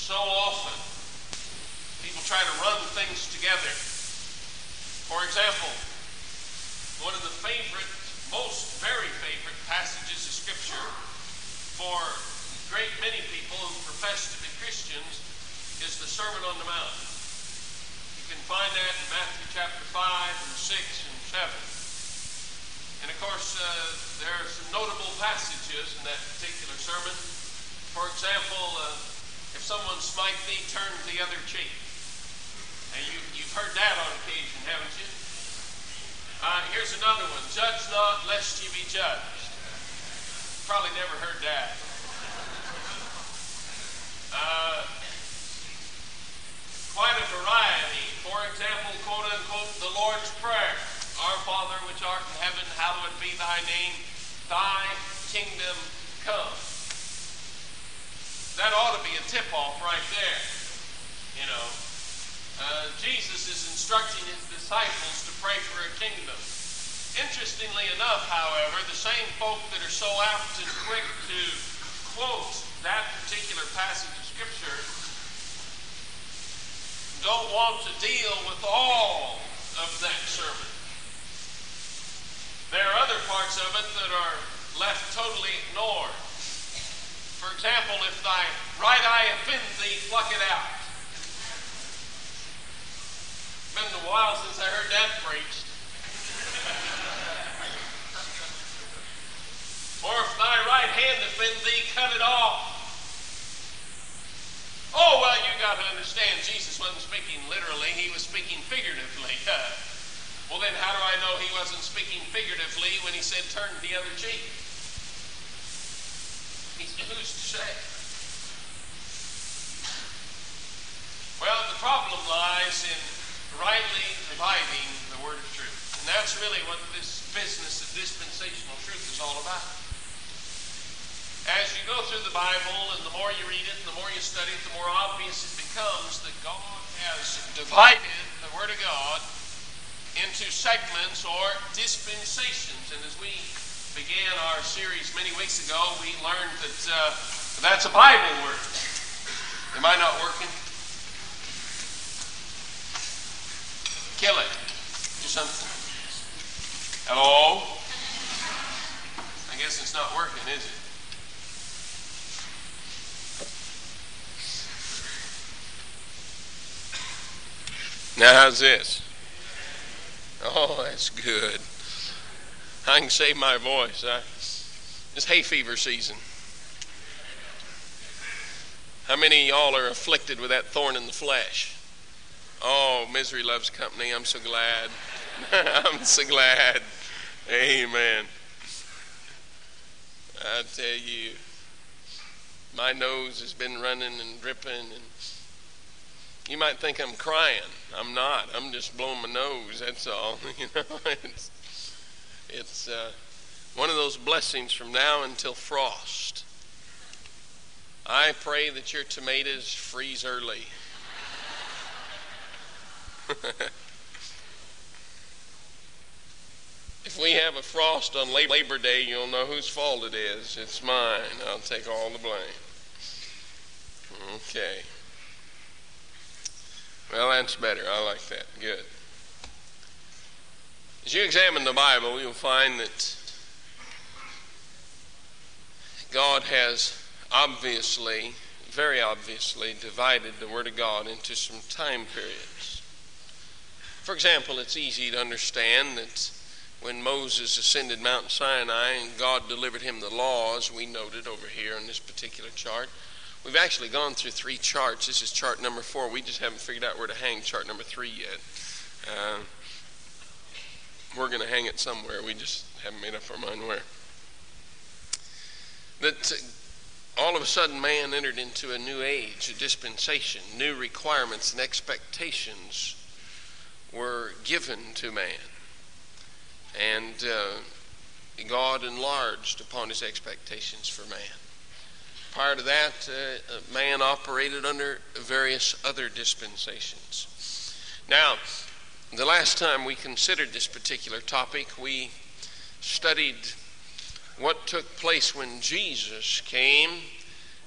So often, people try to run things together. For example, one of the very favorite passages of Scripture for a great many people who profess to be Christians is the Sermon on the Mount. You can find that in Matthew chapter 5 and 6 and 7. And of course, there are some notable passages in that particular sermon. For example, if someone smite thee, turn the other cheek. And you've heard that on occasion, haven't you? Here's another one. Judge not, lest ye be judged. Probably never heard that. Quite a variety. For example, quote unquote, the Lord's Prayer. Our Father which art in heaven, hallowed be thy name. Thy kingdom come. That ought to be a tip-off right there. You know, Jesus is instructing his disciples to pray for a kingdom. Interestingly enough, however, the same folk that are so apt and quick to quote that particular passage of Scripture don't want to deal with all of that sermon. There are other parts of it that are left totally ignored. For example, if thy right eye offend thee, pluck it out. It's been a while since I heard that preached. Or if thy right hand offend thee, cut it off. Oh, well, you got to understand, Jesus wasn't speaking literally, he was speaking figuratively. Well, then how do I know he wasn't speaking figuratively when he said turn the other cheek? Who's to say? Well, the problem lies in rightly dividing the word of truth. And that's really what this business of dispensational truth is all about. As you go through the Bible, and the more you read it, and the more you study it, the more obvious it becomes that God has divided the Word of God into segments or dispensations. And as we began our series many weeks ago, we learned that that's a Bible word. Am I not working? Kill it. Do something. Hello? I guess it's not working, is it? Now how's this? Oh, that's good. I can save my voice. It's hay fever season. How many of y'all are afflicted with that thorn in the flesh? Oh, misery loves company. I'm so glad. I'm so glad. Amen. I tell you, my nose has been running and dripping, and you might think I'm crying. I'm not. I'm just blowing my nose. That's all. You know, it's one of those blessings from now until frost. I pray that your tomatoes freeze early. If we have a frost on Labor Day, you'll know whose fault it is. It's mine. I'll take all the blame. Okay. Well, that's better. I like that. Good. As you examine the Bible, you'll find that God has obviously, very obviously, divided the Word of God into some time periods. For example, it's easy to understand that when Moses ascended Mount Sinai and God delivered him the law, as we noted over here on this particular chart, we've actually gone through 3 charts. This is chart number 4. We just haven't figured out where to hang chart number 3 yet. We're going to hang it somewhere. We just haven't made up our mind where. That all of a sudden man entered into a new age, a dispensation. New requirements and expectations were given to man. And God enlarged upon his expectations for man. Prior to that, man operated under various other dispensations. Now, the last time we considered this particular topic, we studied what took place when Jesus came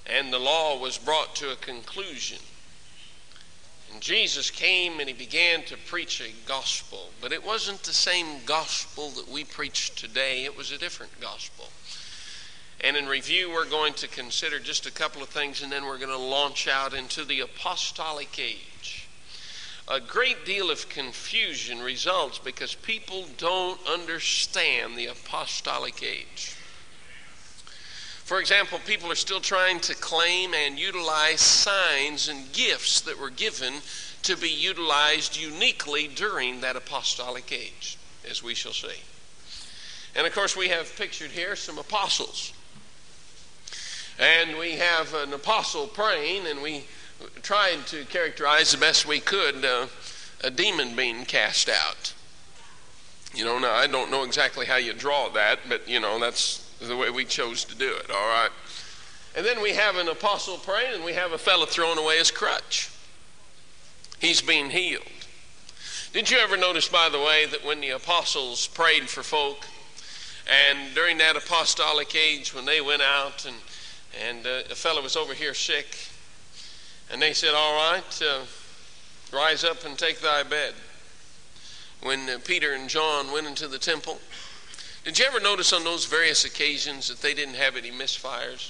and the law was brought to a conclusion. And Jesus came and he began to preach a gospel, but it wasn't the same gospel that we preach today. It was a different gospel. And in review, we're going to consider just a couple of things, and then we're going to launch out into the apostolic age. A great deal of confusion results because people don't understand the apostolic age. For example, people are still trying to claim and utilize signs and gifts that were given to be utilized uniquely during that apostolic age, as we shall see. And of course, we have pictured here some apostles. And we have an apostle praying, and we tried to characterize the best we could a demon being cast out. Now I don't know exactly how you draw that, but that's the way we chose to do it, all right? And then we have an apostle praying, and we have a fellow throwing away his crutch. He's being healed. Did you ever notice, by the way, that when the apostles prayed for folk, and during that apostolic age when they went out and a fellow was over here sick, and they said, all right, rise up and take thy bed. When Peter and John went into the temple, did you ever notice on those various occasions that they didn't have any misfires?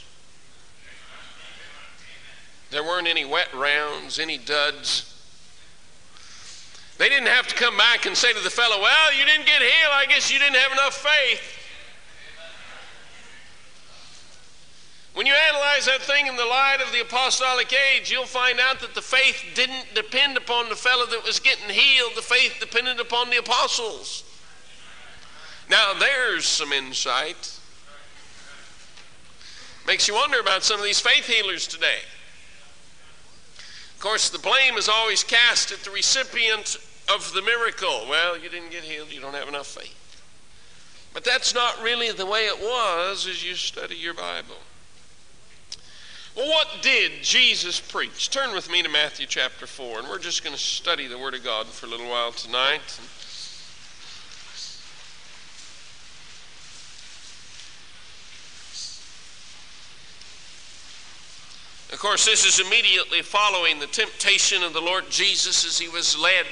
There weren't any wet rounds, any duds. They didn't have to come back and say to the fellow, well, you didn't get healed, I guess you didn't have enough faith. When you analyze that thing in the light of the apostolic age, you'll find out that the faith didn't depend upon the fellow that was getting healed. The faith depended upon the apostles. Now, there's some insight. Makes you wonder about some of these faith healers today. Of course, the blame is always cast at the recipient of the miracle. Well, you didn't get healed, you don't have enough faith. But that's not really the way it was as you study your Bible. Well, what did Jesus preach? Turn with me to Matthew chapter 4, and we're just going to study the Word of God for a little while tonight. Of course, this is immediately following the temptation of the Lord Jesus as he was led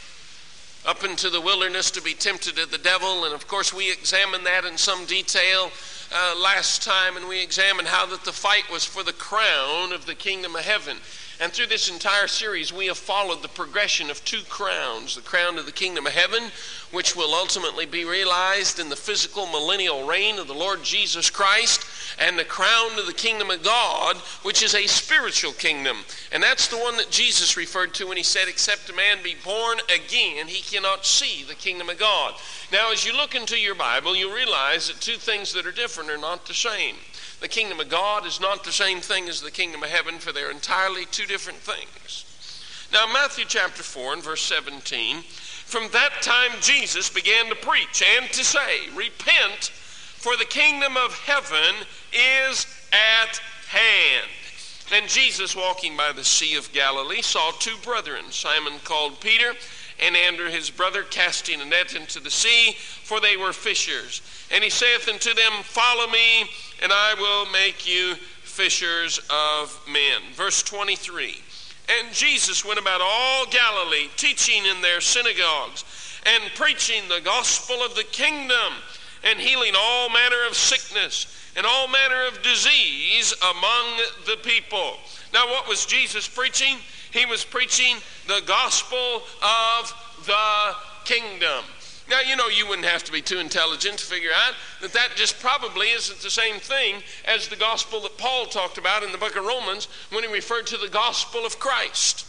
up into the wilderness to be tempted of the devil. And of course, we examined that in some detail last time, and we examined how that the fight was for the crown of the kingdom of heaven. And through this entire series, we have followed the progression of two crowns: the crown of the kingdom of heaven, which will ultimately be realized in the physical millennial reign of the Lord Jesus Christ, and the crown of the kingdom of God, which is a spiritual kingdom. And that's the one that Jesus referred to when he said, except a man be born again, he cannot see the kingdom of God. Now, as you look into your Bible, you'll realize that two things that are different are not the same. The kingdom of God is not the same thing as the kingdom of heaven, for they're entirely two different things. Now, Matthew chapter 4 and verse 17, from that time Jesus began to preach and to say, repent, for the kingdom of heaven is at hand. And Jesus, walking by the Sea of Galilee, saw two brethren, Simon called Peter, and Andrew his brother, casting a net into the sea, for they were fishers. And he saith unto them, follow me, and I will make you fishers of men. Verse 23, and Jesus went about all Galilee, teaching in their synagogues, and preaching the gospel of the kingdom, and healing all manner of sickness and all manner of disease among the people. Now, what was Jesus preaching? He was preaching the gospel of the kingdom. Now, you wouldn't have to be too intelligent to figure out that that just probably isn't the same thing as the gospel that Paul talked about in the book of Romans when he referred to the gospel of Christ.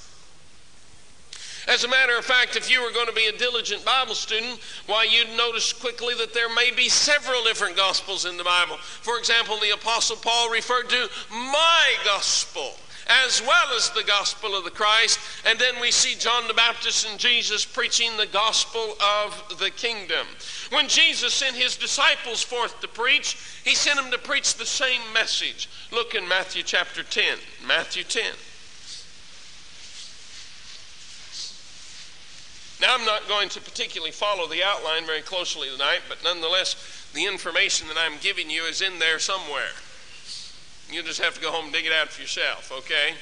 As a matter of fact, if you were going to be a diligent Bible student, why, you'd notice quickly that there may be several different gospels in the Bible. For example, the Apostle Paul referred to my gospel as well as the gospel of the Christ. And then we see John the Baptist and Jesus preaching the gospel of the kingdom. When Jesus sent his disciples forth to preach, he sent them to preach the same message. Look in Matthew chapter 10. Matthew 10. Now, I'm not going to particularly follow the outline very closely tonight, but nonetheless, the information that I'm giving you is in there somewhere. You just have to go home and dig it out for yourself, okay?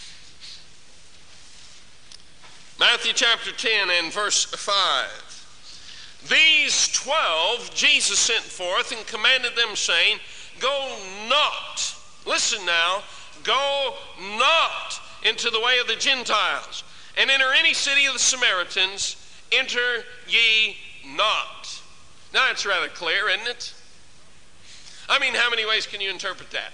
Matthew chapter 10 and verse 5. These 12 Jesus sent forth and commanded them, saying, go not, listen now, go not into the way of the Gentiles, and enter any city of the Samaritans, enter ye not. Now it's rather clear, isn't it? I mean, how many ways can you interpret that?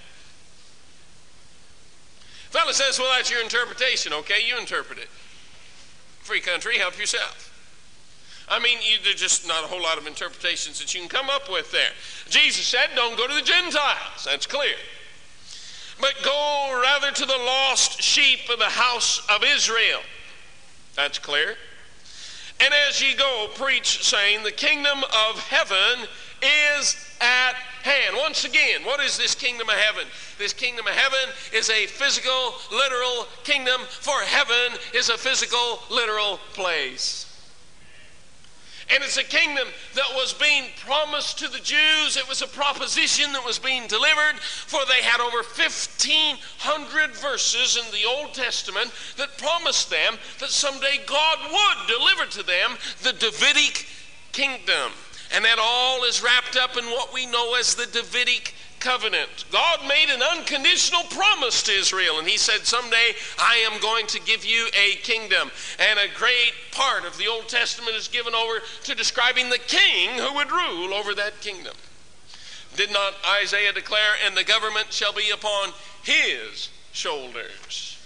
Fellow says, well, that's your interpretation. Okay, you interpret it. Free country, help yourself. I mean, there's just not a whole lot of interpretations that you can come up with there. Jesus said, don't go to the Gentiles. That's clear. But go rather to the lost sheep of the house of Israel. That's clear. And as ye go, preach, saying, the kingdom of heaven is at hand. Once again, what is this kingdom of heaven? This kingdom of heaven is a physical, literal kingdom, for heaven is a physical, literal place. And it's a kingdom that was being promised to the Jews. It was a proposition that was being delivered, for they had over 1,500 verses in the Old Testament that promised them that someday God would deliver to them the Davidic kingdom. And that all is wrapped up in what we know as the Davidic covenant. God made an unconditional promise to Israel, and he said, someday I am going to give you a kingdom. And a great part of the Old Testament is given over to describing the king who would rule over that kingdom. Did not Isaiah declare, and the government shall be upon his shoulders?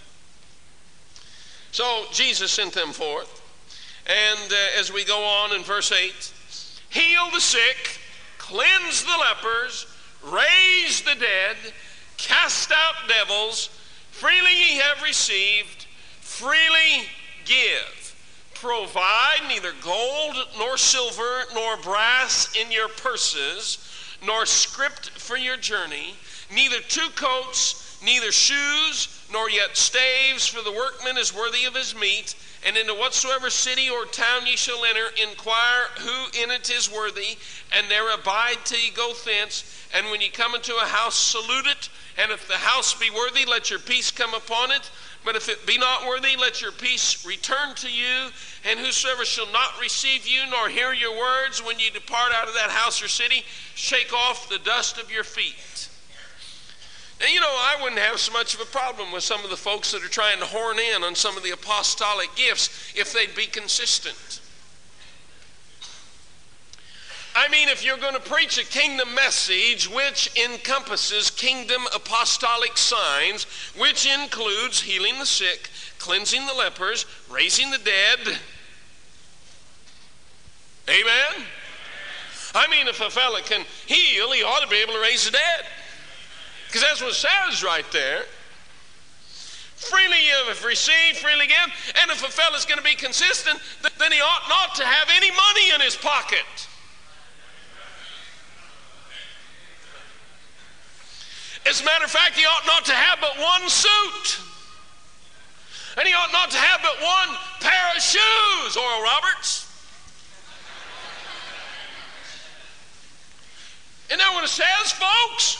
So Jesus sent them forth, and as we go on in verse 8, heal the sick, cleanse the lepers, raise the dead, cast out devils, freely ye have received, freely give. Provide neither gold nor silver nor brass in your purses, nor scrip for your journey, neither two coats, neither shoes, nor yet staves, for the workman is worthy of his meat. And into whatsoever city or town ye shall enter, inquire who in it is worthy, and there abide till ye go thence. And when ye come into a house, salute it. And if the house be worthy, let your peace come upon it. But if it be not worthy, let your peace return to you. And whosoever shall not receive you, nor hear your words, when ye depart out of that house or city, shake off the dust of your feet. Now, you know, I wouldn't have so much of a problem with some of the folks that are trying to horn in on some of the apostolic gifts if they'd be consistent. I mean, if you're going to preach a kingdom message which encompasses kingdom apostolic signs, which includes healing the sick, cleansing the lepers, raising the dead, amen? I mean, if a fella can heal, he ought to be able to raise the dead. Because that's what it says right there. Freely you have received, freely give. And if a fellow's going to be consistent, then he ought not to have any money in his pocket. As a matter of fact, he ought not to have but one suit. And he ought not to have but one pair of shoes, Oral Roberts. Isn't that what it says, folks?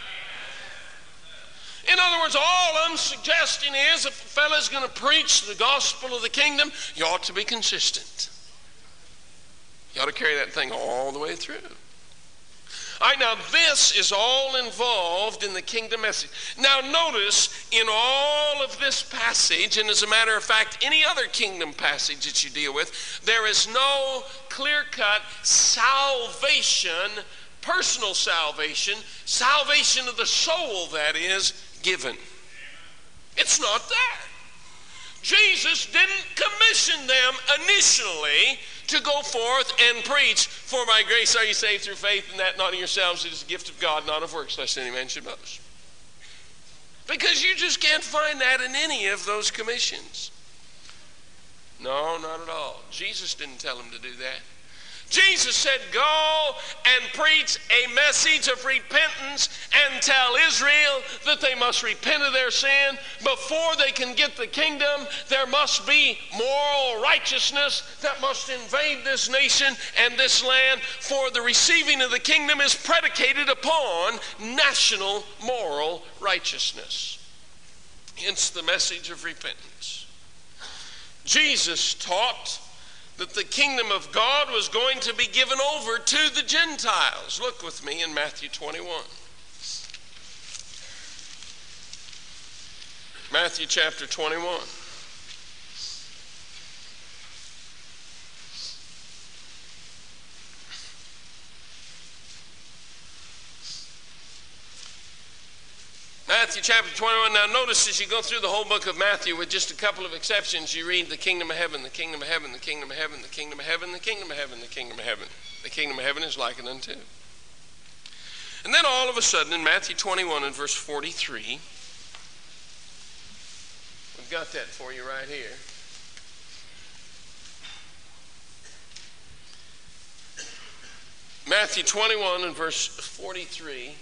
In other words, all I'm suggesting is if a fellow's going to preach the gospel of the kingdom, you ought to be consistent. You ought to carry that thing all the way through. All right, now this is all involved in the kingdom message. Now notice in all of this passage, and as a matter of fact, any other kingdom passage that you deal with, there is no clear-cut salvation, personal salvation, salvation of the soul, that is, given. It's not there. Jesus didn't commission them initially to go forth and preach, for by grace are you saved through faith, and that not in yourselves, it is a gift of God, not of works, lest any man should boast. Because you just can't find that in any of those commissions. No, not at all. Jesus didn't tell them to do that. Jesus said, go and preach a message of repentance and tell Israel that they must repent of their sin. Before they can get the kingdom, there must be moral righteousness that must invade this nation and this land, for the receiving of the kingdom is predicated upon national moral righteousness. Hence the message of repentance. Jesus taught that the kingdom of God was going to be given over to the Gentiles. Look with me in Matthew 21. Matthew chapter 21. Matthew chapter 21. Now notice as you go through the whole book of Matthew, with just a couple of exceptions, you read the kingdom of heaven, the kingdom of heaven, the kingdom of heaven, the kingdom of heaven, the kingdom of heaven, the kingdom of heaven. The kingdom of heaven is likened unto. And then all of a sudden in Matthew 21 and verse 43, we've got that for you right here. Matthew 21 and verse 43.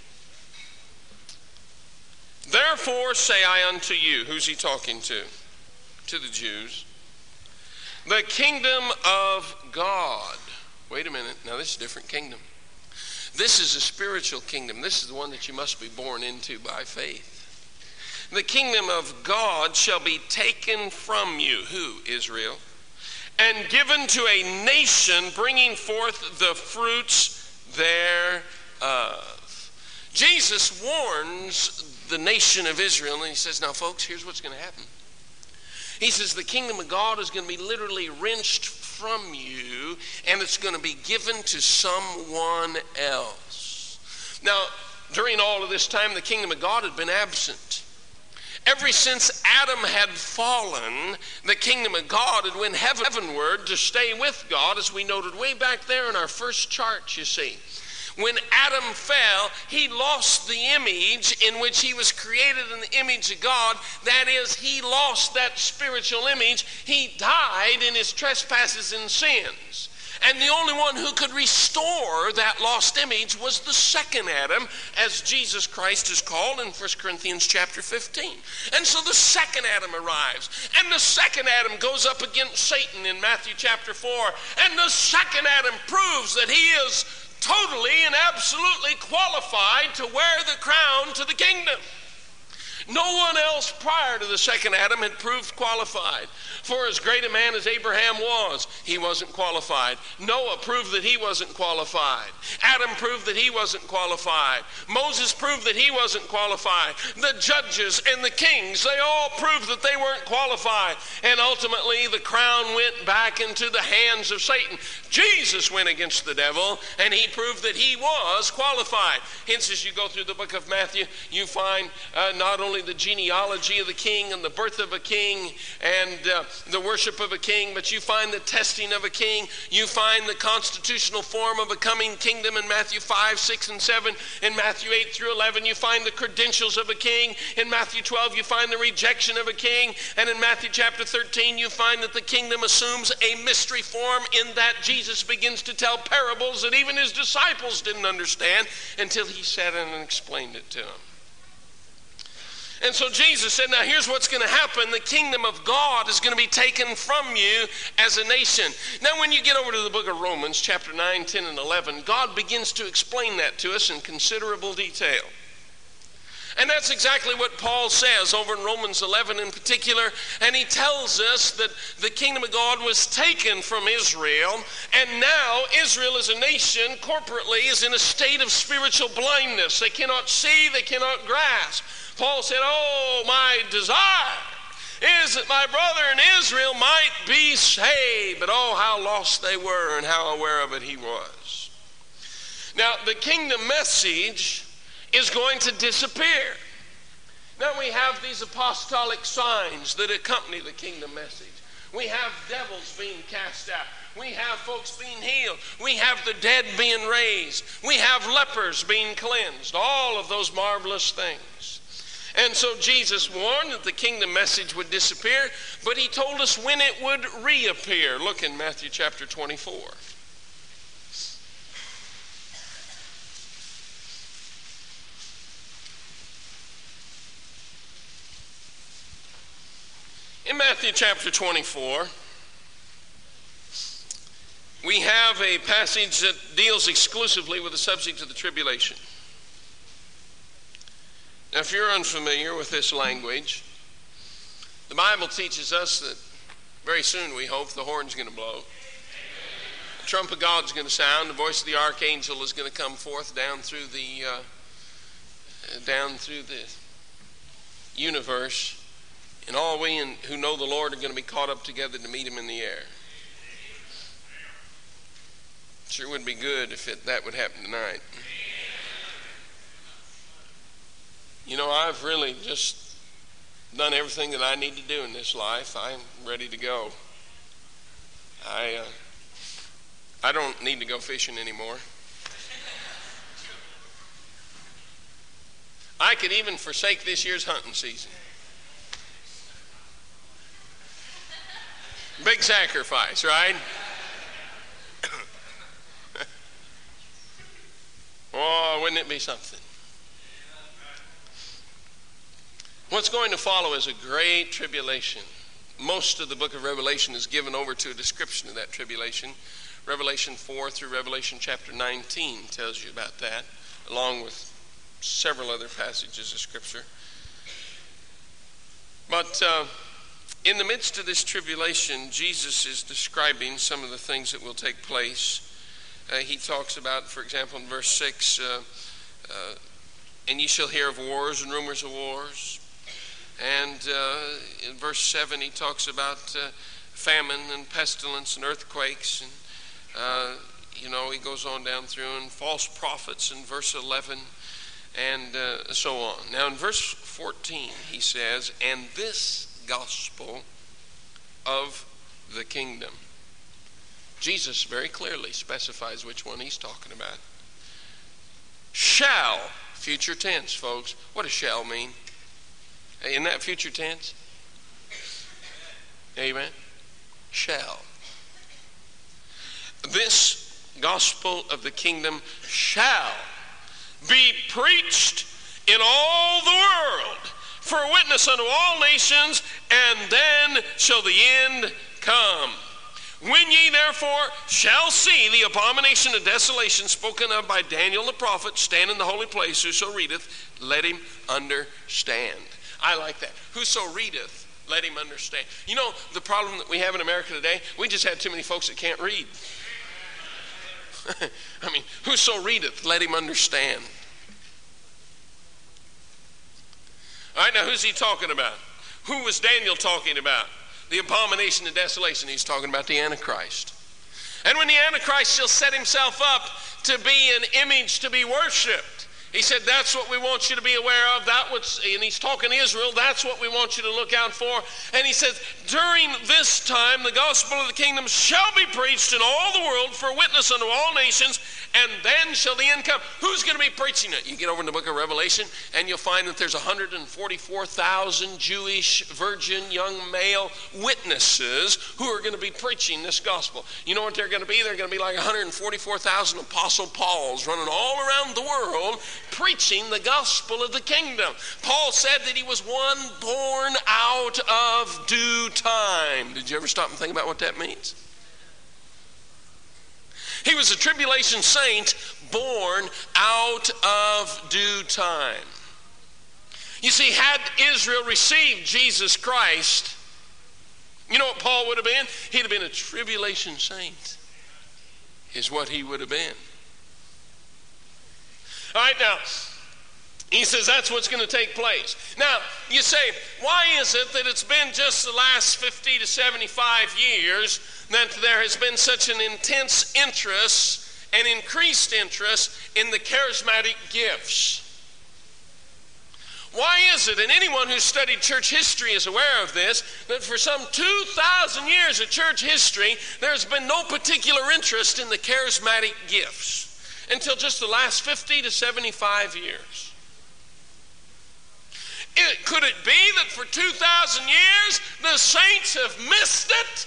Therefore say I unto you, who's he talking to? To the Jews. The kingdom of God. Wait a minute, now this is a different kingdom. This is a spiritual kingdom. This is the one that you must be born into by faith. The kingdom of God shall be taken from you. Who? Israel. And given to a nation bringing forth the fruits thereof. Jesus warns the nation of Israel, and he says, now folks, here's what's going to happen. He says the kingdom of God is going to be literally wrenched from you, and it's going to be given to someone else. Now, during all of this time, the kingdom of God had been absent. Ever since Adam had fallen, the kingdom of God had went heavenward to stay with God, as we noted way back there in our first chart, you see. When Adam fell, he lost the image in which he was created in the image of God. That is, he lost that spiritual image. He died in his trespasses and sins. And the only one who could restore that lost image was the second Adam, as Jesus Christ is called in 1 Corinthians chapter 15. And so the second Adam arrives. And the second Adam goes up against Satan in Matthew chapter 4. And the second Adam proves that he is totally and absolutely qualified to wear the crown to the kingdom. No one else prior to the second Adam had proved qualified. For as great a man as Abraham was, he wasn't qualified. Noah proved that he wasn't qualified. Adam proved that he wasn't qualified. Moses proved that he wasn't qualified. The judges and the kings, they all proved that they weren't qualified. And ultimately the crown went back into the hands of Satan. Jesus went against the devil, and he proved that he was qualified. Hence, as you go through the book of Matthew, you find not only the genealogy of the king and the birth of a king and the worship of a king, but you find the testing of a king. You find the constitutional form of a coming kingdom in Matthew 5, 6, and 7. In Matthew 8 through 11, you find the credentials of a king. In Matthew 12, you find the rejection of a king. And in Matthew chapter 13, you find that the kingdom assumes a mystery form in that Jesus begins to tell parables that even his disciples didn't understand until he sat in and explained it to them. And so Jesus said, now here's what's going to happen. The kingdom of God is going to be taken from you as a nation. Now when you get over to the book of Romans, chapter 9, 10, and 11, God begins to explain that to us in considerable detail. And that's exactly what Paul says over in Romans 11 in particular. And he tells us that the kingdom of God was taken from Israel. And now Israel as a nation corporately is in a state of spiritual blindness. They cannot see, they cannot grasp. Paul said, oh, my desire is that my brother in Israel might be saved. But oh, how lost they were and how aware of it he was. Now, the kingdom message is going to disappear. Now we have these apostolic signs that accompany the kingdom message. We have devils being cast out. We have folks being healed. We have the dead being raised. We have lepers being cleansed. All of those marvelous things. And so Jesus warned that the kingdom message would disappear, but he told us when it would reappear. Look in Matthew chapter 24. In Matthew chapter 24, we have a passage that deals exclusively with the subject of the tribulation. Now, if you're unfamiliar with this language, the Bible teaches us that very soon, we hope, the horn's going to blow. The trump of God's going to sound. The voice of the archangel is going to come forth down through the universe. And all we who know the Lord are going to be caught up together to meet him in the air. Sure would be good if that would happen tonight. You know, I've really just done everything that I need to do in this life. I'm ready to go. I don't need to go fishing anymore. I could even forsake this year's hunting season. Big sacrifice, right? Oh, wouldn't it be something? What's going to follow is a great tribulation. Most of the book of Revelation is given over to a description of that tribulation. Revelation 4 through Revelation chapter 19 tells you about that, along with several other passages of Scripture. But in the midst of this tribulation, Jesus is describing some of the things that will take place. He talks about, for example, in verse 6, and ye shall hear of wars and rumors of wars. And in verse 7, he talks about famine and pestilence and earthquakes. And, he goes on down through, and false prophets in verse 11, and so on. Now, in verse 14, he says, and this gospel of the kingdom. Jesus very clearly specifies which one he's talking about. Shall, future tense, folks. What does shall mean? Isn't that future tense? Amen. Shall. This gospel of the kingdom shall be preached in all the world for a witness unto all nations, and then shall the end come. When ye therefore shall see the abomination of desolation spoken of by Daniel the prophet stand in the holy place, whoso readeth, let him understand. I like that. Whoso readeth, let him understand. You know, the problem that we have in America today, we just have too many folks that can't read. I mean, whoso readeth, let him understand. All right, now who's he talking about? Who was Daniel talking about? The abomination of desolation. He's talking about the Antichrist. And when the Antichrist shall set himself up to be an image to be worshipped, he said, that's what we want you to be aware of. And he's talking to Israel. That's what we want you to look out for. And he says, during this time, the gospel of the kingdom shall be preached in all the world for a witness unto all nations, and then shall the end come. Who's going to be preaching it? You get over in the book of Revelation, and you'll find that there's 144,000 Jewish virgin young male witnesses who are going to be preaching this gospel. You know what they're going to be? They're going to be like 144,000 Apostle Pauls running all around the world preaching the gospel of the kingdom. Paul said that he was one born out of due time. Did you ever stop and think about what that means? He was a tribulation saint born out of due time. You see, had Israel received Jesus Christ, you know what Paul would have been? He'd have been a tribulation saint, is what he would have been. All right, now, he says that's what's going to take place. Now, you say, why is it that it's been just the last 50 to 75 years that there has been such an intense interest and increased interest in the charismatic gifts? Why is it, and anyone who's studied church history is aware of this, that for some 2,000 years of church history, there's been no particular interest in the charismatic gifts until just the last 50 to 75 years. Could it be that for 2,000 years the saints have missed it?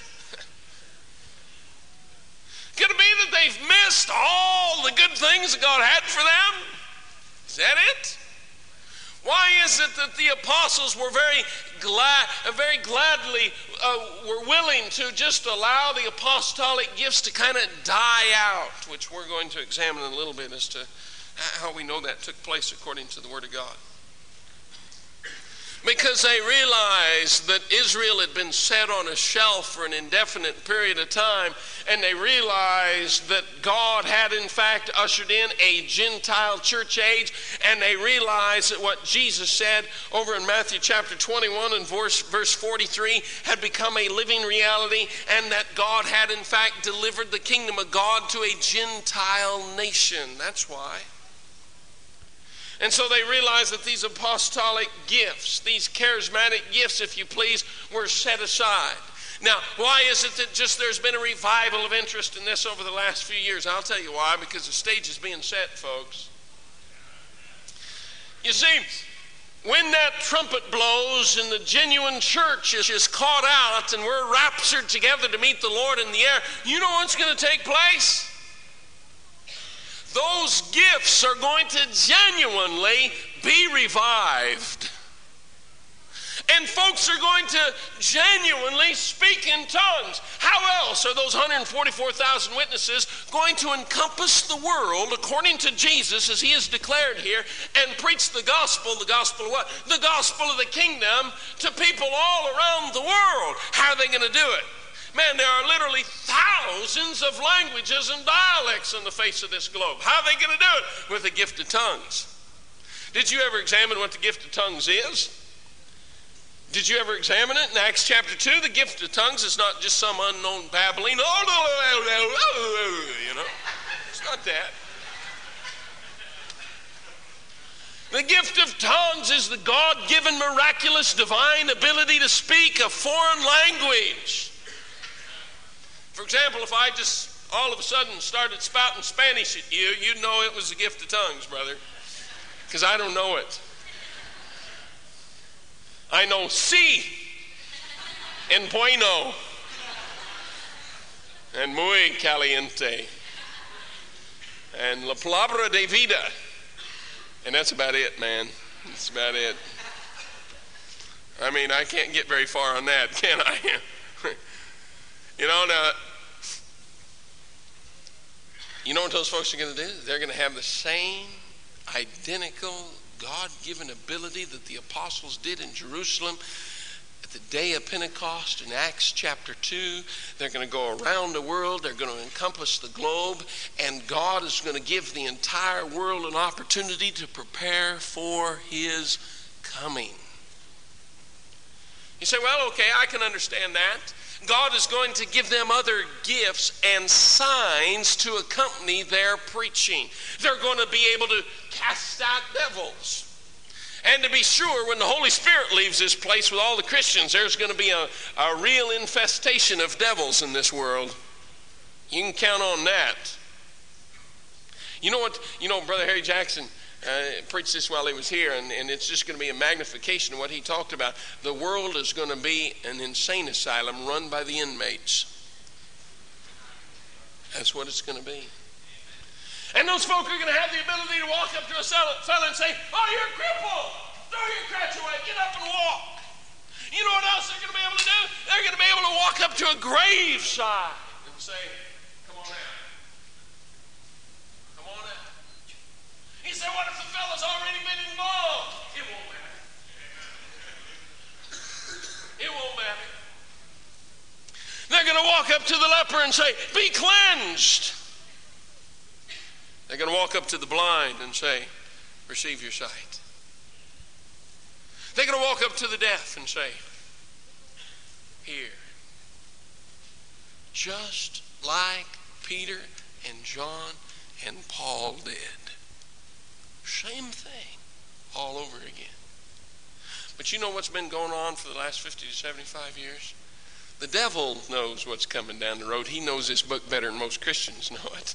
Could it be that they've missed all the good things that God had for them? Is that it? Why is it that the apostles were very gladly were willing to just allow the apostolic gifts to kind of die out, which we're going to examine in a little bit as to how we know that took place according to the Word of God. Because they realized that Israel had been set on a shelf for an indefinite period of time, and they realized that God had in fact ushered in a Gentile church age, and they realized that what Jesus said over in Matthew chapter 21 and verse 43 had become a living reality, and that God had in fact delivered the kingdom of God to a Gentile nation. That's why. And so they realized that these apostolic gifts, these charismatic gifts, if you please, were set aside. Now, why is it that just there's been a revival of interest in this over the last few years? I'll tell you why, because the stage is being set, folks. You see, when that trumpet blows and the genuine church is caught out and we're raptured together to meet the Lord in the air, you know what's going to take place? Those gifts are going to genuinely be revived. And folks are going to genuinely speak in tongues. How else are those 144,000 witnesses going to encompass the world according to Jesus as he is declared here and preach the gospel of what? The gospel of the kingdom to people all around the world. How are they going to do it? Man, there are literally thousands of languages and dialects on the face of this globe. How are they going to do it? With the gift of tongues. Did you ever examine what the gift of tongues is? Did you ever examine it? In Acts chapter 2, the gift of tongues is not just some unknown babbling. You know, it's not that. The gift of tongues is the God-given miraculous divine ability to speak a foreign language. For example, if I just all of a sudden started spouting Spanish at you, you'd know it was the gift of tongues, brother, because I don't know it. I know sí and bueno and muy caliente and la palabra de vida, and that's about it, man. That's about it. I mean, I can't get very far on that, can I? You know, now, you know what those folks are going to do? They're going to have the same identical God-given ability that the apostles did in Jerusalem at the day of Pentecost in Acts chapter 2. They're going to go around the world. They're going to encompass the globe. And God is going to give the entire world an opportunity to prepare for his coming. You say, well, okay, I can understand that. God is going to give them other gifts and signs to accompany their preaching. They're going to be able to cast out devils. And to be sure, when the Holy Spirit leaves this place with all the Christians, there's going to be a real infestation of devils in this world. You can count on that. You know what? You know, Brother Harry Jackson preached this while he was here, and it's just going to be a magnification of what he talked about. The world is going to be an insane asylum run by the inmates. That's what it's going to be. And those folk are going to have the ability to walk up to a fellow and say, oh, you're crippled. Throw your crutch away. Get up and walk. You know what else they're going to be able to do? They're going to be able to walk up to a graveside and say, come on out. Come on out. He said, what if the fellow's already been involved? It won't matter. It won't matter. They're going to walk up to the leper and say, be cleansed. They're going to walk up to the blind and say, receive your sight. They're going to walk up to the deaf and say, hear. Just like Peter and John and Paul did. Same thing all over again. But you know what's been going on for the last 50 to 75 years? The devil knows what's coming down the road. He knows this book better than most Christians know it.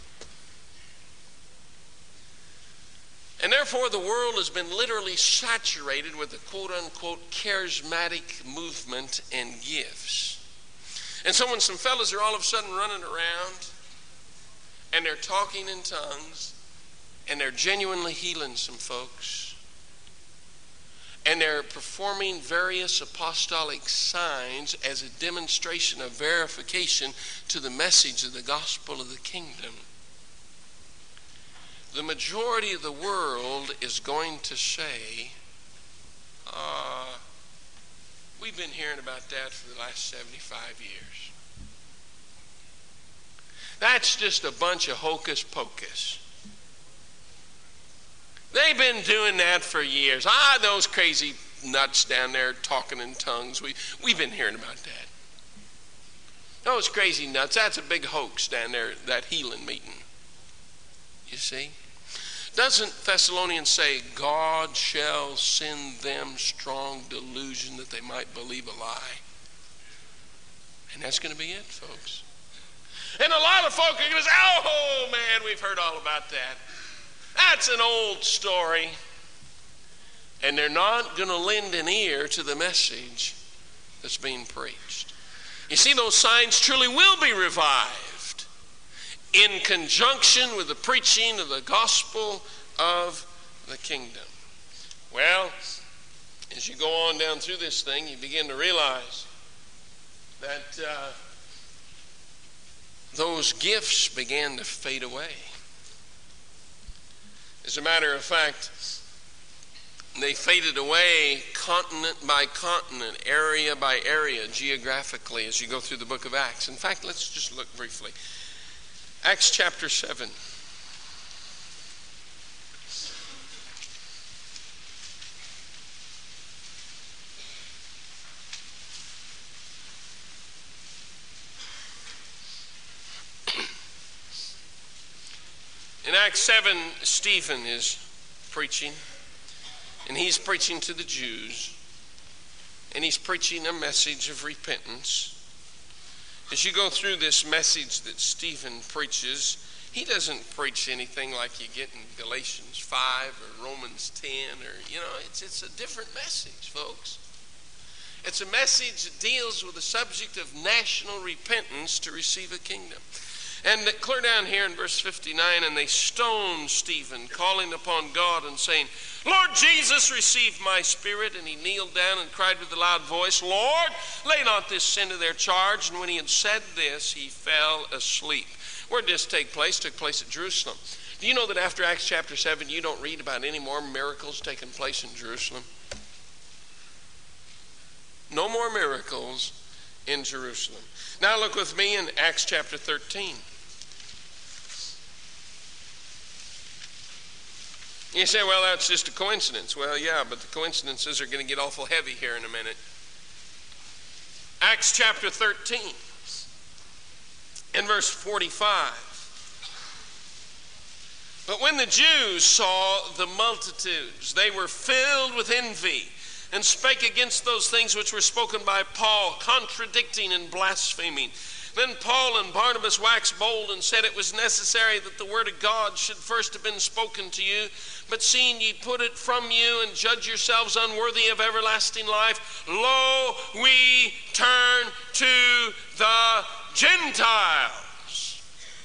And therefore, the world has been literally saturated with the quote-unquote charismatic movement and gifts. And so when some fellas are all of a sudden running around and they're talking in tongues and they're genuinely healing some folks And they're performing various apostolic signs as a demonstration of verification to the message of the gospel of the kingdom. The majority of the world is going to say, we've been hearing about that for the last 75 years. That's just a bunch of hocus pocus. They've been doing that for years. Those crazy nuts down there talking in tongues. We've been hearing about that. Those crazy nuts, that's a big hoax down there, that healing meeting. You see? Doesn't Thessalonians say, God shall send them strong delusion that they might believe a lie? And that's going to be it, folks. And a lot of folk are going to say, oh man, we've heard all about that. That's an old story. And they're not going to lend an ear to the message that's being preached. You see, those signs truly will be revived in conjunction with the preaching of the gospel of the kingdom. Well, as you go on down through this thing, you begin to realize that those gifts began to fade away. As a matter of fact, they faded away continent by continent, area by area, geographically, as you go through the book of Acts. In fact, let's just look briefly. Acts chapter 7. In Acts 7, Stephen is preaching, and he's preaching to the Jews, and he's preaching a message of repentance. As you go through this message that Stephen preaches, he doesn't preach anything like you get in Galatians 5 or Romans 10, or, it's a different message, folks. It's a message that deals with the subject of national repentance to receive a kingdom. And clear down here in verse 59, and they stoned Stephen, calling upon God and saying, Lord Jesus, receive my spirit. And he kneeled down and cried with a loud voice, Lord, lay not this sin to their charge. And when he had said this, he fell asleep. Where did this take place? It took place at Jerusalem. Do you know that after Acts chapter 7, you don't read about any more miracles taking place in Jerusalem? No more miracles in Jerusalem. Now look with me in Acts chapter 13. You say, well, that's just a coincidence. Well, yeah, but the coincidences are going to get awful heavy here in a minute. Acts chapter 13 and verse 45. But when the Jews saw the multitudes, they were filled with envy and spake against those things which were spoken by Paul, contradicting and blaspheming. Then Paul and Barnabas waxed bold and said it was necessary that the word of God should first have been spoken to you. But seeing ye put it from you and judge yourselves unworthy of everlasting life, lo, we turn to the Gentiles.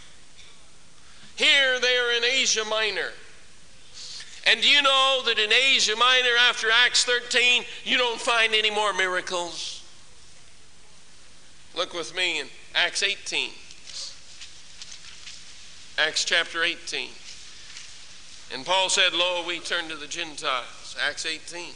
Here they are in Asia Minor. And do you know that in Asia Minor after Acts 13, you don't find any more miracles? Look with me in Acts 18. Acts chapter 18. And Paul said, lo, we turn to the Gentiles. Acts 18.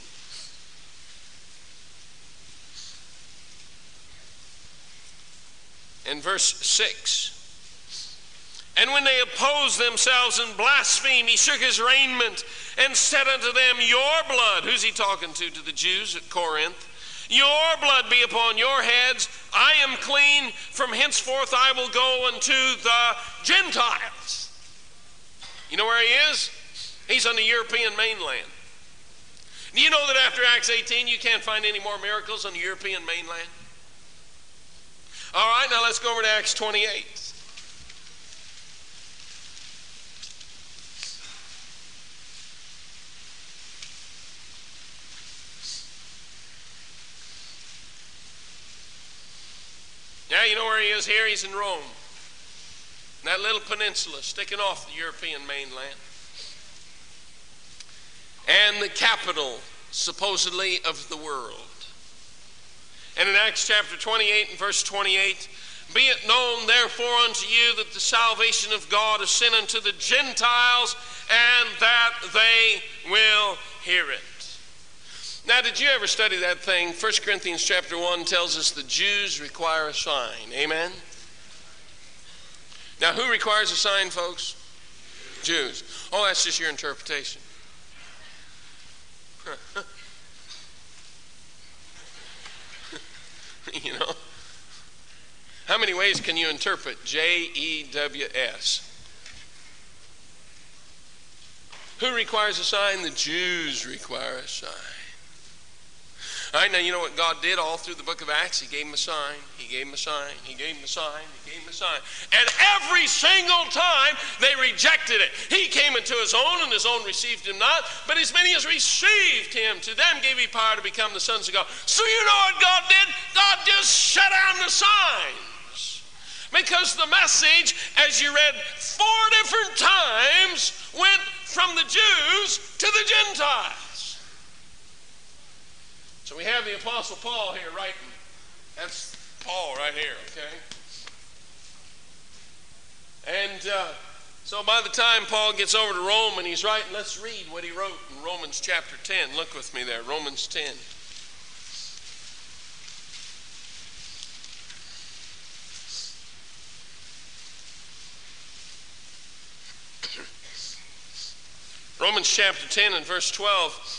And verse 6. And when they opposed themselves and blasphemed, he shook his raiment and said unto them, your blood, who's he talking to? To the Jews at Corinth. Your blood be upon your heads. I am clean. From henceforth I will go unto the Gentiles. You know where he is? He's on the European mainland. Do you know that after Acts 18 you can't find any more miracles on the European mainland? All right, now let's go over to Acts 28. Now you know where he is here? He's in Rome. That little peninsula sticking off the European mainland. And the capital supposedly of the world. And in Acts chapter 28 and verse 28, be it known therefore unto you that the salvation of God is sent unto the Gentiles, and that they will hear it. Now, did you ever study that thing? 1 Corinthians chapter 1 tells us the Jews require a sign. Amen? Now, who requires a sign, folks? Jews. Oh, that's just your interpretation. You know? How many ways can you interpret J-E-W-S? Who requires a sign? The Jews require a sign. All right, now you know what God did all through the book of Acts? He gave them a sign. He gave them a sign. He gave them a sign. He gave them a sign. And every single time they rejected it. He came into his own, and his own received him not. But as many as received him, to them gave he power to become the sons of God. So you know what God did? God just shut down the signs. Because the message, as you read 4 different times, went from the Jews to the Gentiles. So we have the Apostle Paul here writing. That's Paul right here, okay? And so by the time Paul gets over to Rome and he's writing, let's read what he wrote in Romans chapter 10. Look with me there, Romans 10. Romans chapter 10 and verse 12.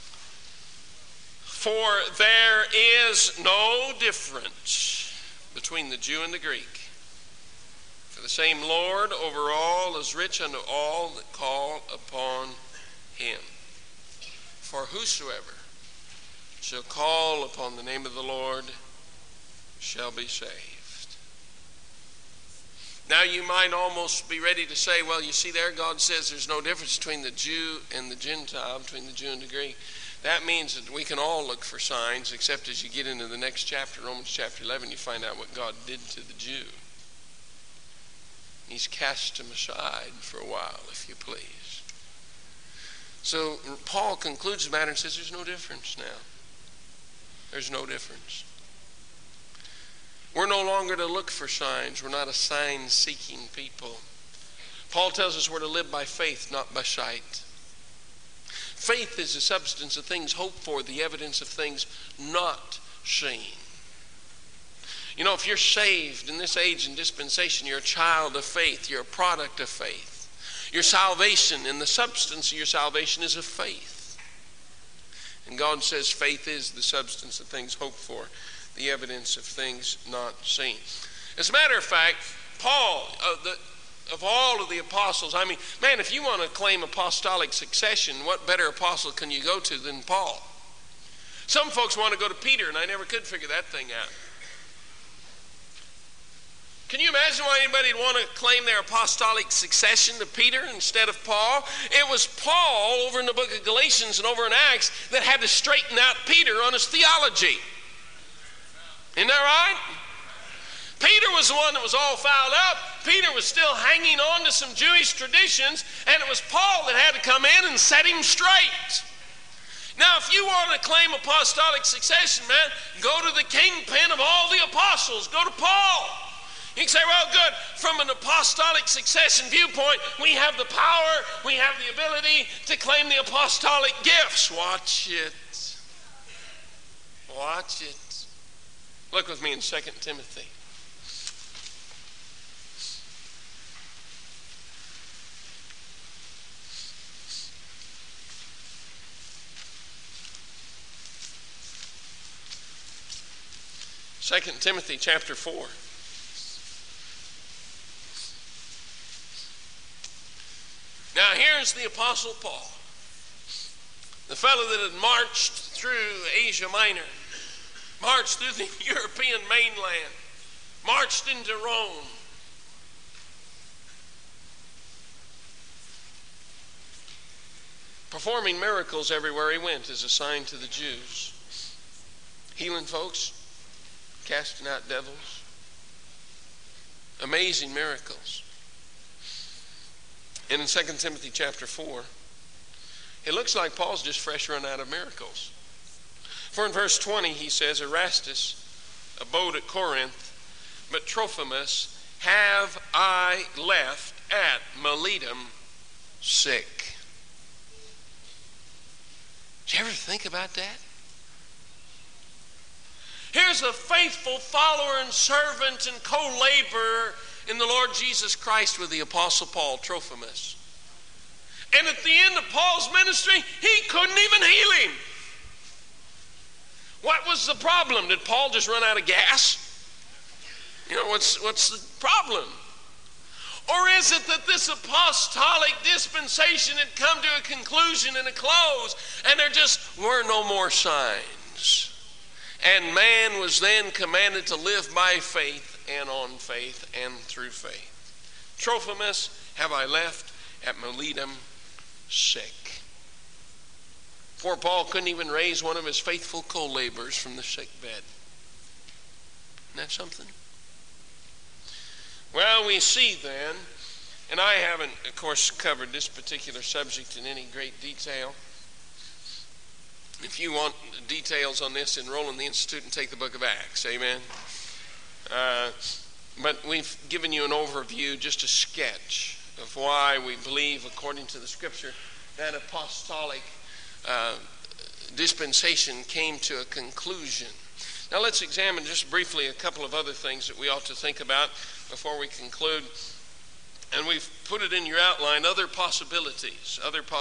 For there is no difference between the Jew and the Greek. For the same Lord over all is rich unto all that call upon him. For whosoever shall call upon the name of the Lord shall be saved. Now you might almost be ready to say, well, you see there, God says there's no difference between the Jew and the Gentile, between the Jew and the Greek. That means that we can all look for signs, except as you get into the next chapter, Romans chapter 11, you find out what God did to the Jew. He's cast him aside for a while, if you please. So Paul concludes the matter and says there's no difference now. There's no difference. We're no longer to look for signs. We're not a sign-seeking people. Paul tells us we're to live by faith, not by sight. Faith is the substance of things hoped for, the evidence of things not seen. You know, if you're saved in this age and dispensation, you're a child of faith. You're a product of faith. Your salvation and the substance of your salvation is of faith. And God says faith is the substance of things hoped for, the evidence of things not seen. As a matter of fact, Paul, of all of the apostles, I mean, man, if you want to claim apostolic succession, what better apostle can you go to than Paul? Some folks want to go to Peter, and I never could figure that thing out. Can you imagine why anybody would want to claim their apostolic succession to Peter instead of Paul? It was Paul over in the book of Galatians and over in Acts that had to straighten out Peter on his theology. Isn't that right? Peter was the one that was all fouled up. Peter was still hanging on to some Jewish traditions, and it was Paul that had to come in and set him straight. Now, if you want to claim apostolic succession, man, go to the kingpin of all the apostles. Go to Paul. You can say, well, good, from an apostolic succession viewpoint, we have the power, we have the ability to claim the apostolic gifts. Watch it. Watch it. Look with me in 2 Timothy. Second Timothy chapter 4. Now here's the Apostle Paul, the fellow that had marched through Asia Minor, marched through the European mainland, marched into Rome. Performing miracles everywhere he went as a sign to the Jews. Healing folks, casting out devils. Amazing miracles. And in 2 Timothy chapter 4, It looks like Paul's just fresh run out of miracles. For in verse 20 he says, Erastus abode at Corinth, but Trophimus have I left at Miletum sick. Did you ever think about that? Here's a faithful follower and servant and co-laborer in the Lord Jesus Christ with the Apostle Paul, Trophimus. And at the end of Paul's ministry, he couldn't even heal him. What was the problem? Did Paul just run out of gas? You know, what's the problem? Or is it that this apostolic dispensation had come to a conclusion and a close, and there just were no more signs? And man was then commanded to live by faith and on faith and through faith. Trophimus have I left at Miletum sick. For Paul couldn't even raise one of his faithful co-laborers from the sick bed. Isn't that something? Well, we see then, and I haven't, of course, covered this particular subject in any great detail. If you want details on this, enroll in the Institute and take the book of Acts. Amen. But we've given you an overview, just a sketch of why we believe, according to the Scripture, that apostolic dispensation came to a conclusion. Now let's examine just briefly a couple of other things that we ought to think about before we conclude. And we've put it in your outline, other possibilities.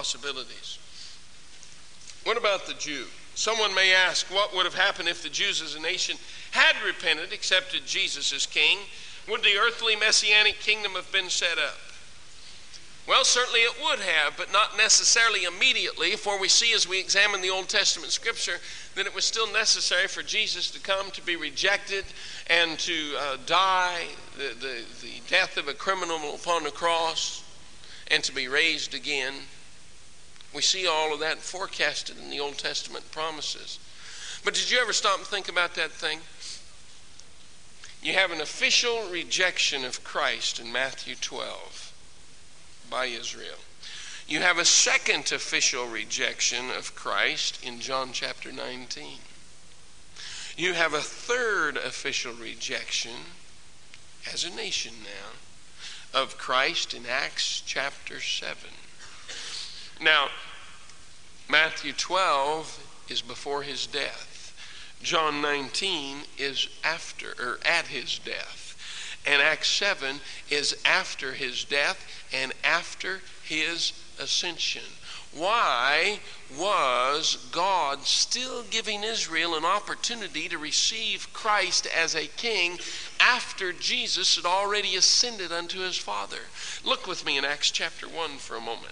What about the Jew? Someone may ask, what would have happened if the Jews as a nation had repented, accepted Jesus as king? Would the earthly messianic kingdom have been set up? Well, certainly it would have, but not necessarily immediately, for we see as we examine the Old Testament Scripture that it was still necessary for Jesus to come, to be rejected, and to die the death of a criminal upon the cross, and to be raised again. We see all of that forecasted in the Old Testament promises. But did you ever stop and think about that thing? You have an official rejection of Christ in Matthew 12 by Israel. You have a second official rejection of Christ in John chapter 19. You have a third official rejection as a nation now of Christ in Acts chapter 7. Now, Matthew 12 is before his death. John 19 is after or at his death. And Acts 7 is after his death and after his ascension. Why was God still giving Israel an opportunity to receive Christ as a king after Jesus had already ascended unto his Father? Look with me in Acts chapter 1 for a moment.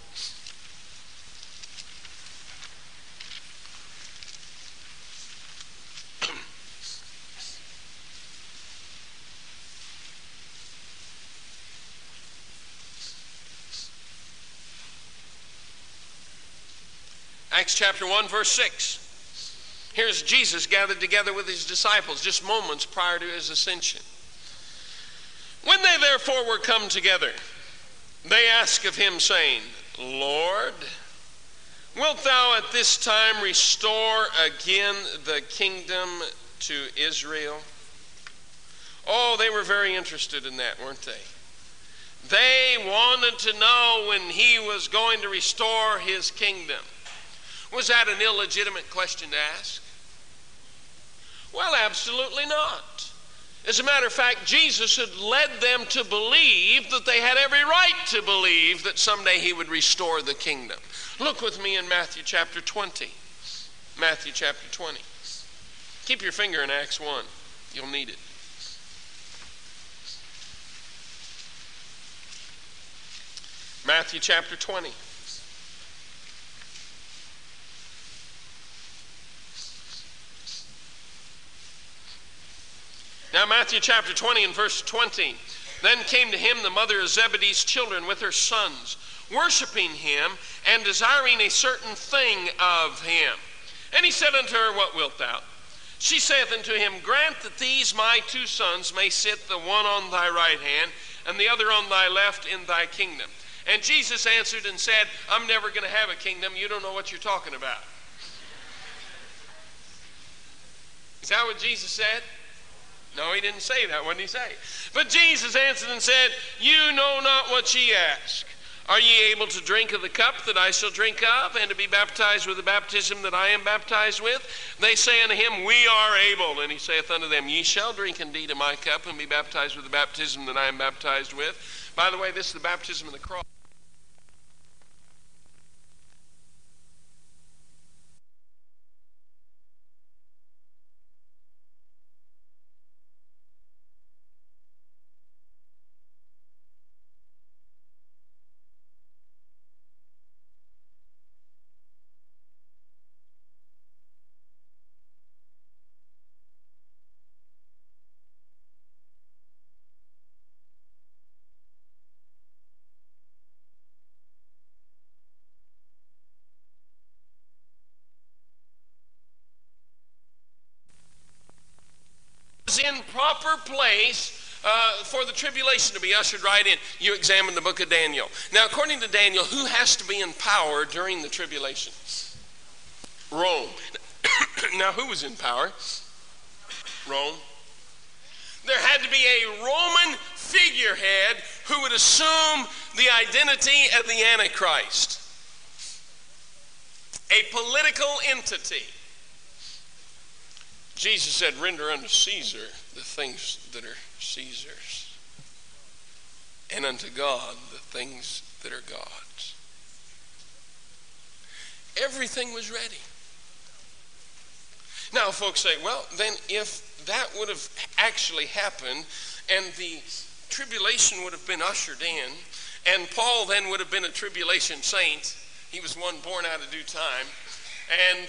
Acts chapter 1, verse 6. Here's Jesus gathered together with his disciples just moments prior to his ascension. When they therefore were come together, they asked of him, saying, Lord, wilt thou at this time restore again the kingdom to Israel? Oh, they were very interested in that, weren't they? They wanted to know when he was going to restore his kingdom. Was that an illegitimate question to ask? Well, absolutely not. As a matter of fact, Jesus had led them to believe that they had every right to believe that someday he would restore the kingdom. Look with me in Matthew chapter 20. Matthew chapter 20. Keep your finger in Acts 1. You'll need it. Matthew chapter 20. Now Matthew chapter 20 and verse 20. Then came to him the mother of Zebedee's children with her sons, worshiping him and desiring a certain thing of him. And he said unto her, What wilt thou? She saith unto him, Grant that these my two sons may sit, the one on thy right hand, and the other on thy left, in thy kingdom. And Jesus answered and said, I'm never going to have a kingdom. You don't know what you're talking about. Is that what Jesus said? No, he didn't say that. What did he say? But Jesus answered and said, you know not what ye ask. Are ye able to drink of the cup that I shall drink of, and to be baptized with the baptism that I am baptized with? They say unto him, we are able. And he saith unto them, ye shall drink indeed of my cup, and be baptized with the baptism that I am baptized with. By the way, this is the baptism of the cross. In proper place for the tribulation to be ushered right in. You examine the book of Daniel. Now, according to Daniel, who has to be in power during the tribulation? Rome. Now, who was in power? Rome. There had to be a Roman figurehead who would assume the identity of the Antichrist. A political entity. Jesus said, render unto Caesar the things that are Caesar's, and unto God the things that are God's. Everything was ready. Now, folks say, well, then if that would have actually happened, and the tribulation would have been ushered in, and Paul then would have been a tribulation saint, he was one born out of due time, and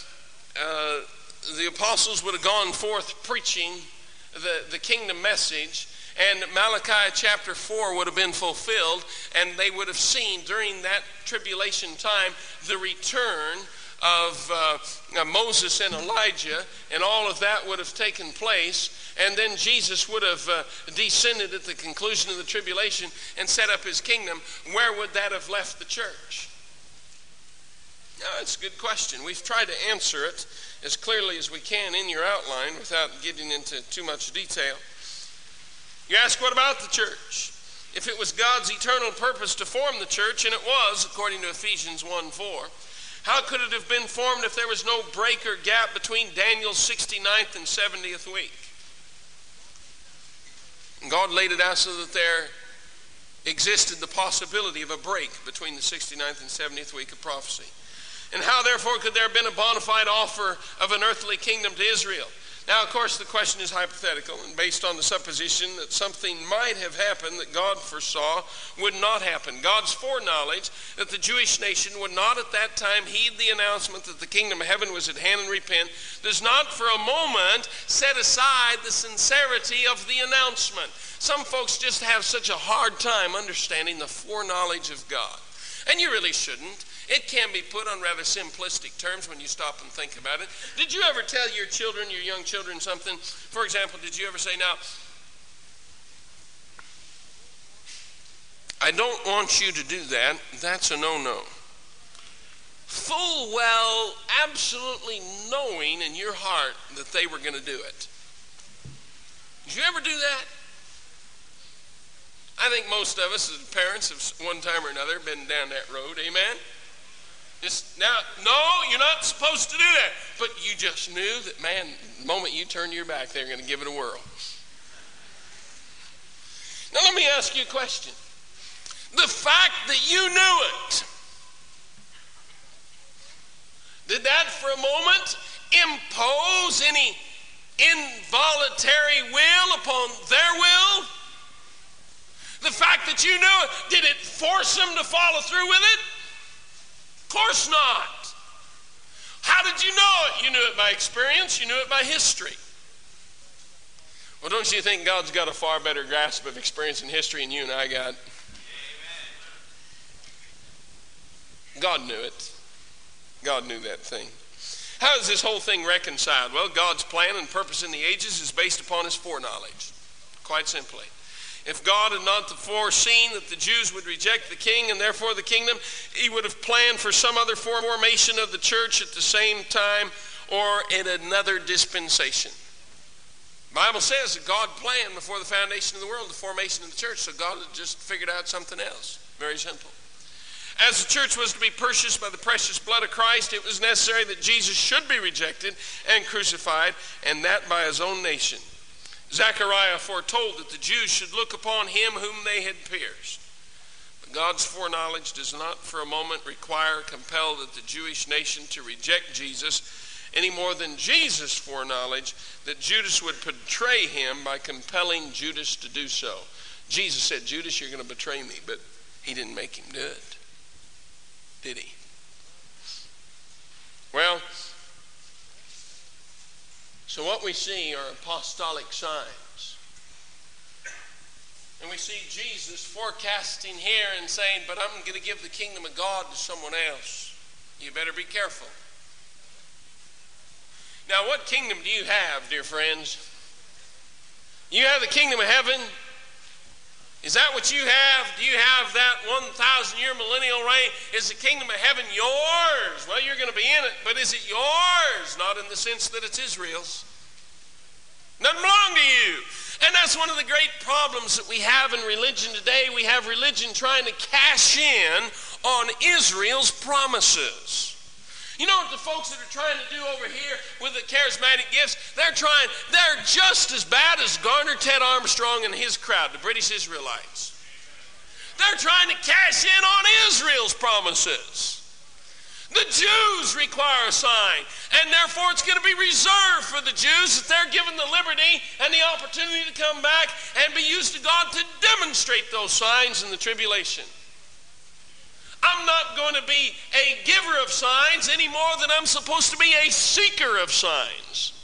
the apostles would have gone forth preaching the kingdom message, and Malachi chapter 4 would have been fulfilled, and they would have seen during that tribulation time the return of Moses and Elijah, and all of that would have taken place, and then Jesus would have descended at the conclusion of the tribulation and set up his kingdom. Where would that have left the church? Now, that's a good question. We've tried to answer it as clearly as we can in your outline without getting into too much detail. You ask, what about the church? If it was God's eternal purpose to form the church, and it was, according to Ephesians 1:4, how could it have been formed if there was no break or gap between Daniel's 69th and 70th week? And God laid it out so that there existed the possibility of a break between the 69th and 70th week of prophecy. And how, therefore, could there have been a bona fide offer of an earthly kingdom to Israel? Now, of course, the question is hypothetical and based on the supposition that something might have happened that God foresaw would not happen. God's foreknowledge that the Jewish nation would not at that time heed the announcement that the kingdom of heaven was at hand and repent does not for a moment set aside the sincerity of the announcement. Some folks just have such a hard time understanding the foreknowledge of God. And you really shouldn't. It can be put on rather simplistic terms when you stop and think about it. Did you ever tell your children, your young children, something? For example, did you ever say, now, I don't want you to do that. That's a no-no. Full well, absolutely knowing in your heart that they were going to do it. Did you ever do that? I think most of us as parents have one time or another been down that road. Amen? Now, no, you're not supposed to do that. But you just knew that, man, the moment you turn your back, they're going to give it a whirl. Now, let me ask you a question. The fact that you knew it, did that for a moment impose any involuntary will upon their will? The fact that you knew it, did it force them to follow through with it? Of course not. How did you know it? You knew it by experience. You knew it by history. Well, don't you think God's got a far better grasp of experience and history than you and I got? Amen. God knew it. God knew that thing. How is this whole thing reconciled? Well, God's plan and purpose in the ages is based upon his foreknowledge. Quite simply. If God had not foreseen that the Jews would reject the king and therefore the kingdom, he would have planned for some other formation of the church at the same time or in another dispensation. The Bible says that God planned before the foundation of the world the formation of the church, so God had just figured out something else. Very simple. As the church was to be purchased by the precious blood of Christ, it was necessary that Jesus should be rejected and crucified, and that by his own nation. Zechariah foretold that the Jews should look upon him whom they had pierced. But God's foreknowledge does not for a moment require or compel that the Jewish nation to reject Jesus, any more than Jesus' foreknowledge that Judas would betray him by compelling Judas to do so. Jesus said, Judas, you're going to betray me, but he didn't make him do it, did he? Well, so what we see are apostolic signs. And we see Jesus forecasting here and saying, but I'm going to give the kingdom of God to someone else. You better be careful. Now, what kingdom do you have, dear friends? You have the kingdom of heaven. Is that what you have? Do you have that 1,000-year millennial reign? Is the kingdom of heaven yours? Well, you're going to be in it, but is it yours? Not in the sense that it's Israel's. It doesn't belong to you. And that's one of the great problems that we have in religion today. We have religion trying to cash in on Israel's promises. You know what the folks that are trying to do over here with the charismatic gifts, they're just as bad as Garner Ted Armstrong and his crowd, the British Israelites. They're trying to cash in on Israel's promises. The Jews require a sign, and therefore it's going to be reserved for the Jews that they're given the liberty and the opportunity to come back and be used to God to demonstrate those signs in the tribulation. I'm not going to be a giver of signs any more than I'm supposed to be a seeker of signs.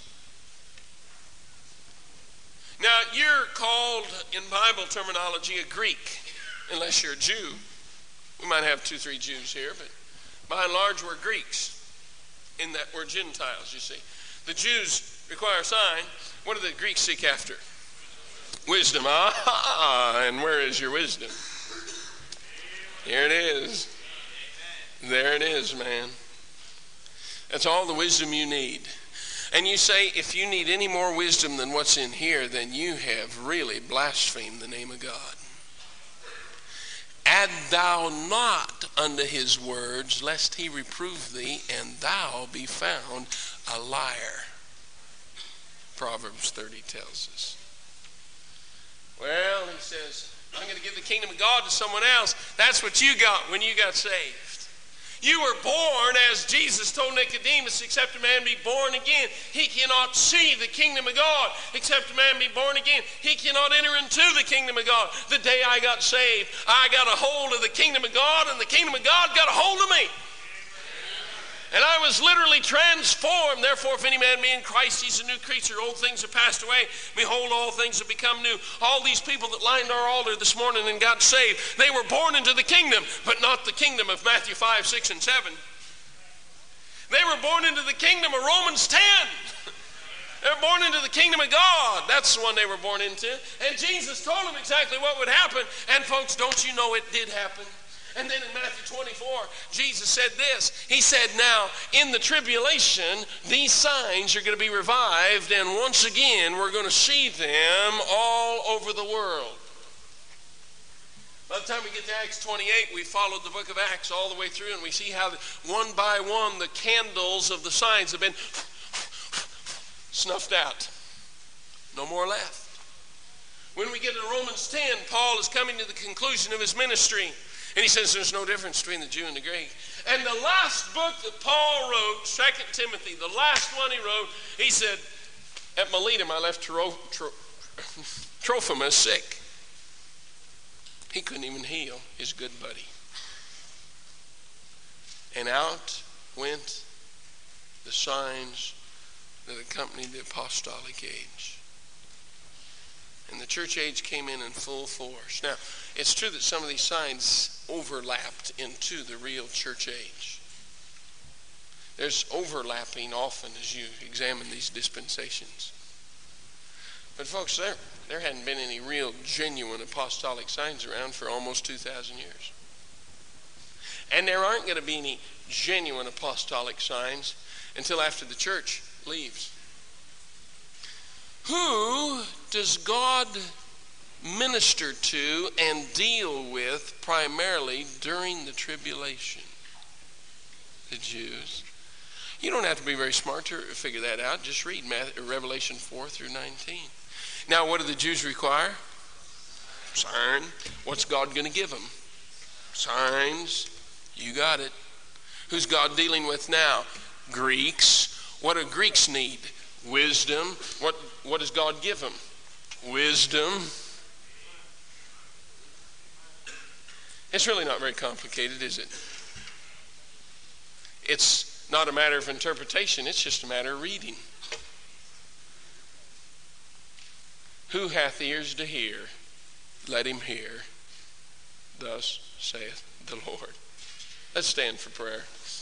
Now, you're called, in Bible terminology, a Greek, unless you're a Jew. We might have 2-3 Jews here, but by and large, we're Greeks, in that we're Gentiles, you see. The Jews require a sign. What do the Greeks seek after? Wisdom. And where is your wisdom? Here it is. There it is, man. That's all the wisdom you need. And you say, if you need any more wisdom than what's in here, then you have really blasphemed the name of God. Add thou not unto his words, lest he reprove thee, and thou be found a liar. Proverbs 30 tells us. Well, he says, I'm going to give the kingdom of God to someone else. That's what you got when you got saved. You were born, as Jesus told Nicodemus, except a man be born again. He cannot see the kingdom of God except a man be born again. He cannot enter into the kingdom of God. The day I got saved, I got a hold of the kingdom of God, and the kingdom of God got a hold of me. And I was literally transformed. Therefore, if any man be in Christ, he's a new creature. Old things have passed away. Behold, all things have become new. All these people that lined our altar this morning and got saved, they were born into the kingdom, but not the kingdom of Matthew 5, 6, and 7. They were born into the kingdom of Romans 10. They were born into the kingdom of God. That's the one they were born into. And Jesus told them exactly what would happen. And folks, don't you know it did happen? And then in Matthew 24, Jesus said this. He said, now, in the tribulation, these signs are going to be revived, and once again, we're going to see them all over the world. By the time we get to Acts 28, we followed the book of Acts all the way through, and we see how one by one the candles of the signs have been snuffed out. No more left. When we get to Romans 10, Paul is coming to the conclusion of his ministry. And he says there's no difference between the Jew and the Greek. And the last book that Paul wrote, 2 Timothy, the last one he wrote, he said, at Miletum I left Trophimus sick. He couldn't even heal his good buddy. And out went the signs that accompanied the apostolic age. And the church age came in full force. Now, it's true that some of these signs overlapped into the real church age. There's overlapping often as you examine these dispensations. But folks, there hadn't been any real genuine apostolic signs around for almost 2,000 years. And there aren't going to be any genuine apostolic signs until after the church leaves. Who does God minister to and deal with primarily during the tribulation? The Jews. You don't have to be very smart to figure that out. Just read Revelation 4 through 19. Now, what do the Jews require? Sign. What's God going to give them? Signs. You got it. Who's God dealing with now? Greeks. What do Greeks need? Wisdom. What does God give them? Wisdom. It's really not very complicated, is it? It's not a matter of interpretation. It's just a matter of reading. Who hath ears to hear? Let him hear. Thus saith the Lord. Let's stand for prayer.